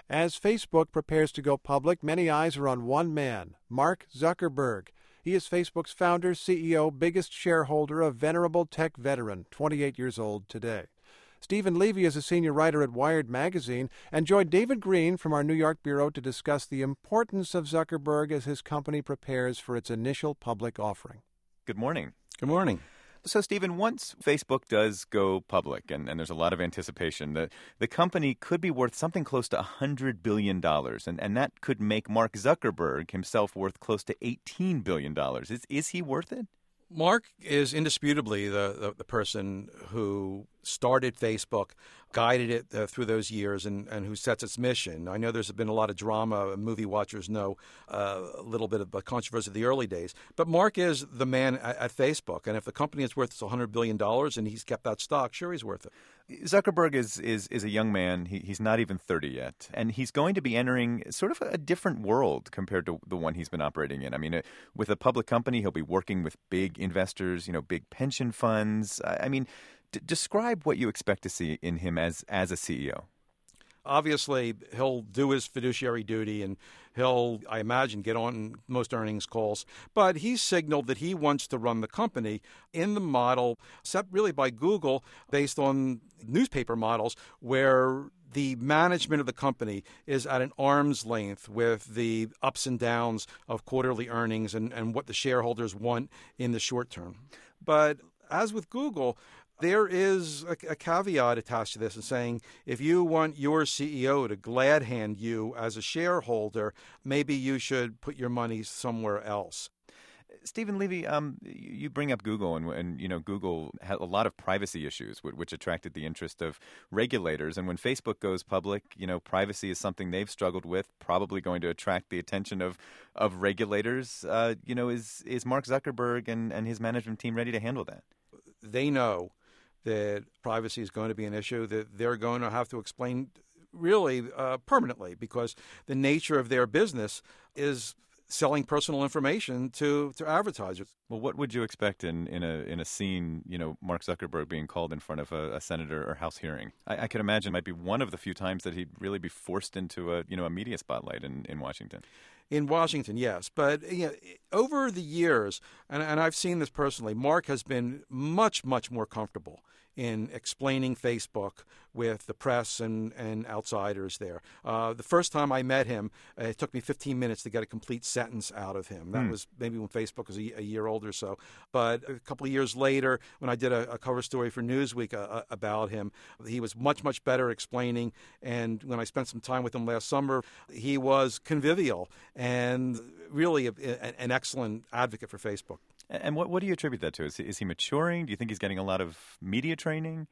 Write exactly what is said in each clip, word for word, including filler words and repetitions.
As Facebook prepares to go public, many eyes are on one man, Mark Zuckerberg. He is Facebook's founder, C E O, biggest shareholder, a venerable tech veteran, twenty-eight years old today. Stephen Levy is a senior writer at Wired magazine and joined David Green from our New York bureau to discuss the importance of Zuckerberg as his company prepares for its initial public offering. Good morning. Good morning. So, Stephen, once Facebook does go public, and, and there's a lot of anticipation, the, the company could be worth something close to one hundred billion dollars, and, and that could make Mark Zuckerberg himself worth close to eighteen billion dollars. Is, is he worth it? Mark is indisputably the, the, the person who started Facebook, guided it uh, through those years, and, and who sets its mission. I know there's been a lot of drama. Movie watchers know uh, a little bit of a controversy of the early days. But Mark is the man at, at Facebook. And if the company is worth one hundred billion dollars and he's kept that stock, sure, he's worth it. Zuckerberg is is, is a young man. He, he's not even thirty yet. And he's going to be entering sort of a different world compared to the one he's been operating in. I mean, uh, with a public company, he'll be working with big investors, you know, big pension funds. I, I mean, d- describe what you expect to see in him as, as a C E O. Obviously, he'll do his fiduciary duty, and he'll, I imagine, get on most earnings calls. But he's signaled that he wants to run the company in the model set really by Google based on newspaper models where the management of the company is at an arm's length with the ups and downs of quarterly earnings and, and what the shareholders want in the short term. But as with Google, there is a, a caveat attached to this and saying if you want your C E O to glad hand you as a shareholder, maybe you should put your money somewhere else. Stephen Levy, um, you bring up Google, and, and you know Google had a lot of privacy issues, which attracted the interest of regulators. And when Facebook goes public, you know, privacy is something they've struggled with, probably going to attract the attention of of regulators. Uh, you know, is is Mark Zuckerberg and, and his management team ready to handle that? They know that privacy is going to be an issue that they're going to have to explain really uh, permanently, because the nature of their business is selling personal information to, to advertisers. Well, what would you expect in, in a in a scene, you know, Mark Zuckerberg being called in front of a, a senator or House hearing? I, I could imagine it might be one of the few times that he'd really be forced into a, you know, a media spotlight in, in Washington. In Washington, yes. But you know, over the years, and, and I've seen this personally, Mark has been much, much more comfortable in explaining Facebook with the press and, and outsiders there. Uh, the first time I met him, uh, it took me fifteen minutes to get a complete sentence out of him. That Hmm. was maybe when Facebook was a, a year old or so. But a couple of years later, when I did a, a cover story for Newsweek uh, about him, he was much, much better explaining. And when I spent some time with him last summer, he was convivial and really a, a, an excellent advocate for Facebook. And what what do you attribute that to? Is he, is he maturing? Do you think he's getting a lot of media training?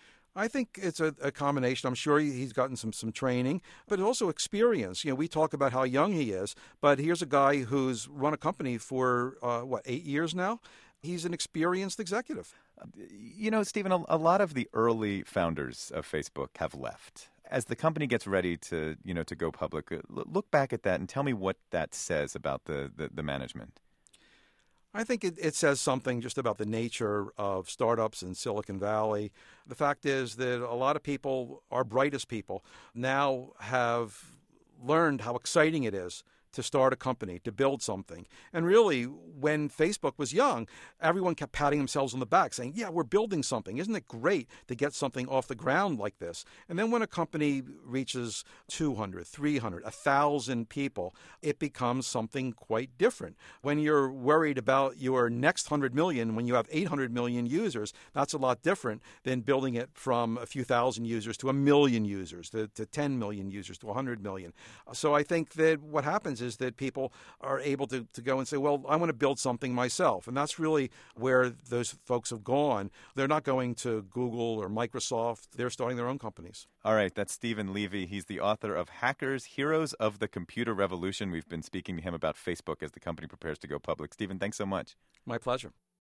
I think it's a, a combination. I'm sure he, he's gotten some some training, but also experience. You know, we talk about how young he is, but here's a guy who's run a company for, uh, what, eight years now? He's an experienced executive. You know, Stephen, a, a lot of the early founders of Facebook have left. As the company gets ready to, you know, to go public, look back at that and tell me what that says about the, the, the management. I think it, it says something just about the nature of startups in Silicon Valley. The fact is that a lot of people, our brightest people, now have learned how exciting it is to start a company, to build something. And really, when Facebook was young, everyone kept patting themselves on the back saying, yeah, we're building something. Isn't it great to get something off the ground like this? And then when a company reaches two hundred, three hundred, one thousand people, it becomes something quite different. When you're worried about your next one hundred million, when you have eight hundred million users, that's a lot different than building it from a few thousand users to a million users, to, to ten million users, to one hundred million. So I think that what happens is is that people are able to, to go and say, well, I want to build something myself. And that's really where those folks have gone. They're not going to Google or Microsoft. They're starting their own companies. All right. That's Stephen Levy. He's the author of Hackers, Heroes of the Computer Revolution. We've been speaking to him about Facebook as the company prepares to go public. Stephen, thanks so much. My pleasure.